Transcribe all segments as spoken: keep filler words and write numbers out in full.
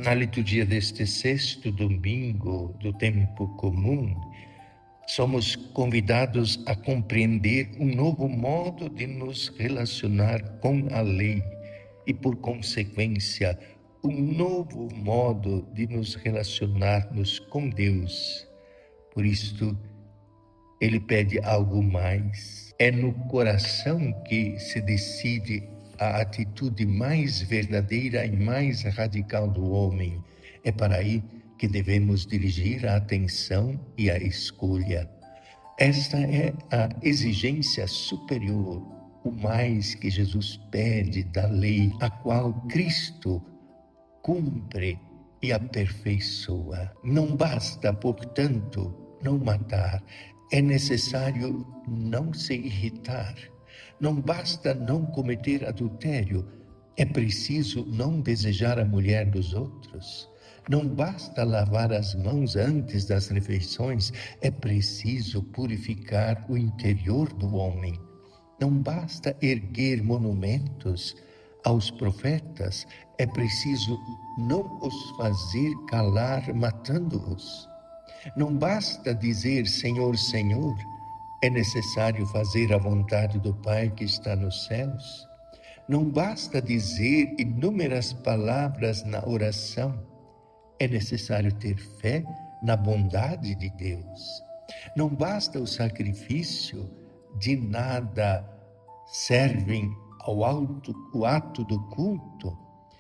Na liturgia deste sexto domingo do tempo comum, somos convidados a compreender um novo modo de nos relacionar com a lei e, por consequência, um novo modo de nos relacionarmos com Deus. Por isto, ele pede algo mais. É no coração que se decide a atitude mais verdadeira e mais radical do homem. É para aí que devemos dirigir a atenção e a escolha. Esta é a exigência superior, o mais que Jesus pede da lei, a qual Cristo cumpre e aperfeiçoa. Não basta, portanto, não matar. É necessário não se irritar. Não basta não cometer adultério. É preciso não desejar a mulher dos outros. Não basta lavar as mãos antes das refeições. É preciso purificar o interior do homem. Não basta erguer monumentos aos profetas. É preciso não os fazer calar matando-os. Não basta dizer Senhor, Senhor, é necessário fazer a vontade do Pai que está nos céus. Não basta dizer inúmeras palavras na oração, é necessário ter fé na bondade de Deus. Não basta o sacrifício, de nada servem ao alto, o ato do culto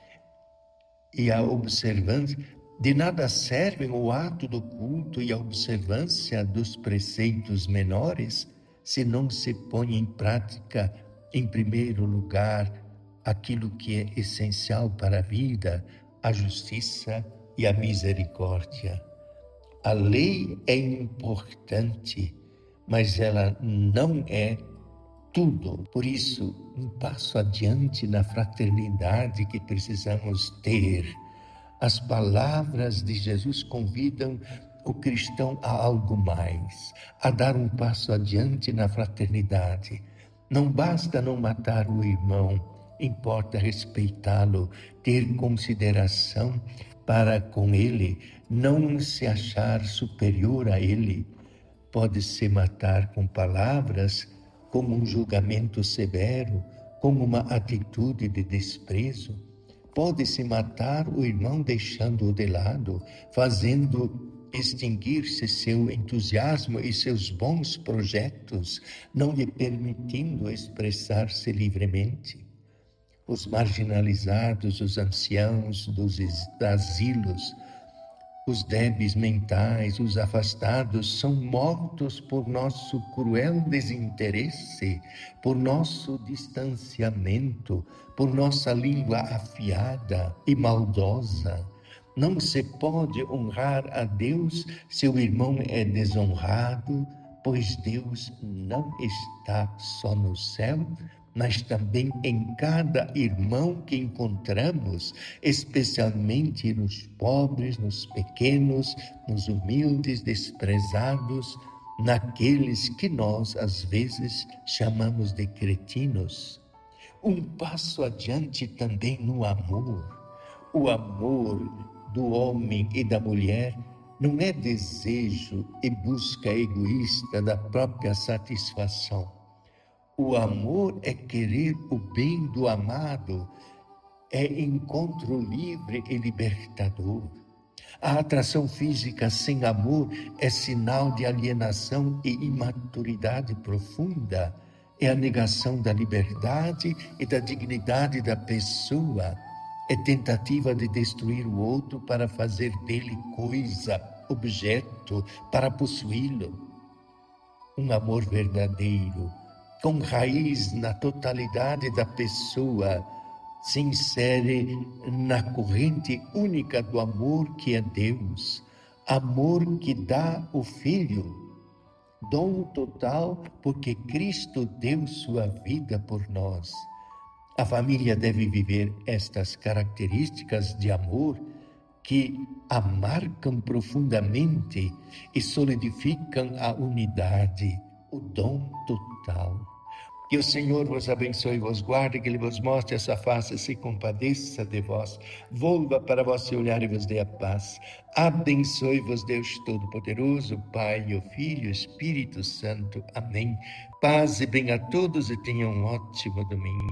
e a observância. De nada servem o ato do culto e a observância dos preceitos menores se não se põe em prática, em primeiro lugar, aquilo que é essencial para a vida, a justiça e a misericórdia. A lei é importante, mas ela não é tudo. Por isso, um passo adiante na fraternidade que precisamos ter. As palavras de Jesus convidam o cristão a algo mais, a dar um passo adiante na fraternidade. Não basta não matar o irmão, importa respeitá-lo, ter consideração para com ele, não se achar superior a ele. Pode-se matar com palavras, como um julgamento severo, como uma atitude de desprezo. Pode-se matar o irmão deixando-o de lado, fazendo extinguir-se seu entusiasmo e seus bons projetos, não lhe permitindo expressar-se livremente. Os marginalizados, os anciãos dos asilos, os débeis mentais, os afastados, são mortos por nosso cruel desinteresse, por nosso distanciamento, por nossa língua afiada e maldosa. Não se pode honrar a Deus se o irmão é desonrado, pois Deus não está só no céu, mas também em cada irmão que encontramos, especialmente nos pobres, nos pequenos, nos humildes, desprezados, naqueles que nós, às vezes, chamamos de cretinos. Um passo adiante também no amor. O amor do homem e da mulher não é desejo e busca egoísta da própria satisfação. O amor é querer o bem do amado, é encontro livre e libertador. A atração física sem amor é sinal de alienação e imaturidade profunda, é a negação da liberdade e da dignidade da pessoa, é tentativa de destruir o outro para fazer dele coisa, objeto, para possuí-lo. Um amor verdadeiro, com raiz na totalidade da pessoa, se insere na corrente única do amor que é Deus, amor que dá o Filho, dom total porque Cristo deu sua vida por nós. A família deve viver estas características de amor que a marcam profundamente e solidificam a unidade, o dom total. Que o Senhor vos abençoe e vos guarde, que Ele vos mostre a sua face e se compadeça de vós. Volva para vós seu olhar e vos dê a paz. Abençoe-vos Deus Todo-Poderoso, Pai, o Filho e o Espírito Santo. Amém. Paz e bem a todos e tenham um ótimo domingo.